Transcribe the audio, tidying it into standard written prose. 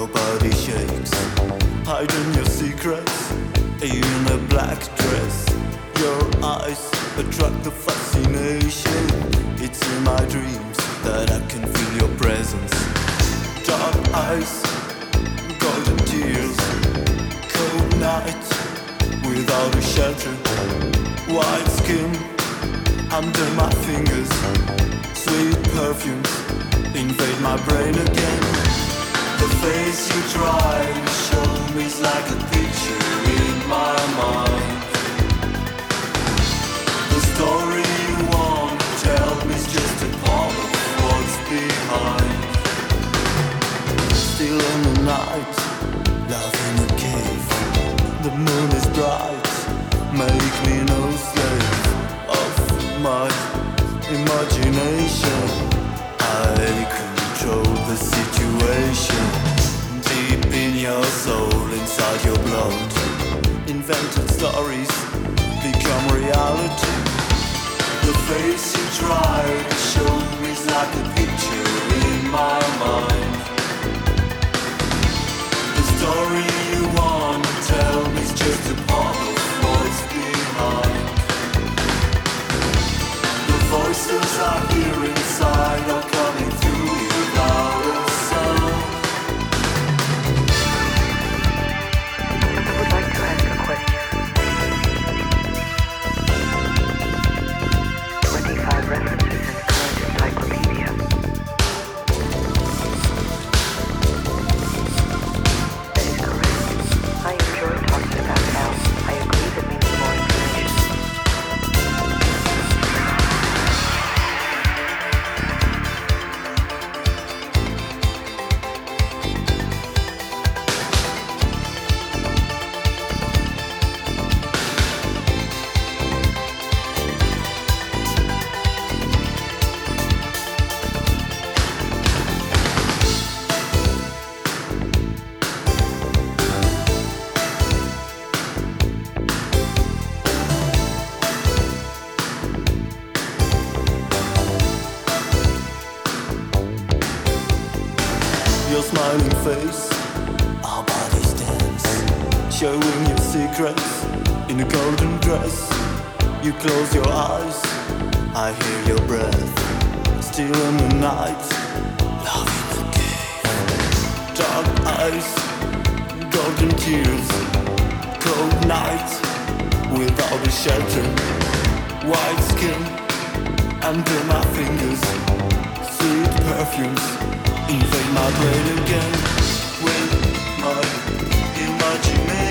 body shakes, hiding your secrets in a black dress. Your eyes attract the fascination. It's in my dreams that I can feel your presence. Dark eyes, golden tears, cold night without a shelter. White skin under my fingers, sweet perfumes invade my brain again. The face you try to show me is like a picture in my mind. The story you want to tell me is just a part of what's behind. Still in the night, love in a cave. The moon is bright, make me no slave of my imagination. I control the situation. Deep in your soul, inside your blood, invented stories become reality. The face you try to show me is like a picture in my mind. The story you want to tell me is just a part of what's behind. The voices I hear inside are coming through without a sound. I would like to ask a question. 25 references in the current encyclopedia. That is correct. I enjoy talking about Al. I agree that we need more information. Your smiling face, our bodies dance, showing your secrets in a golden dress. You close your eyes, I hear your breath. Still in the night, love in the cave. Dark eyes, golden tears, cold night without a shelter. White skin under my fingers, sweet perfumes invade my brain again with my imagination.